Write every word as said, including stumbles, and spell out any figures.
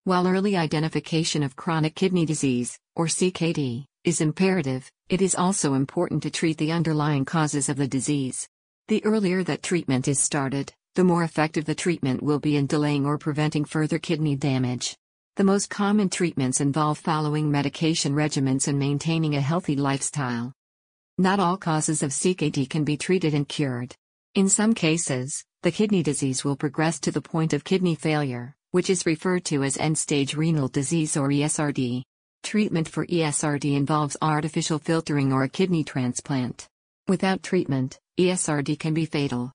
While early identification of chronic kidney disease, or C K D, is imperative, it is also important to treat the underlying causes of the disease. The earlier that treatment is started, the more effective the treatment will be in delaying or preventing further kidney damage. The most common treatments involve following medication regimens and maintaining a healthy lifestyle. Not all causes of C K D can be treated and cured. In some cases, the kidney disease will progress to the point of kidney failure, which is referred to as end-stage renal disease or E S R D. Treatment for E S R D involves artificial filtering or a kidney transplant. Without treatment, E S R D can be fatal.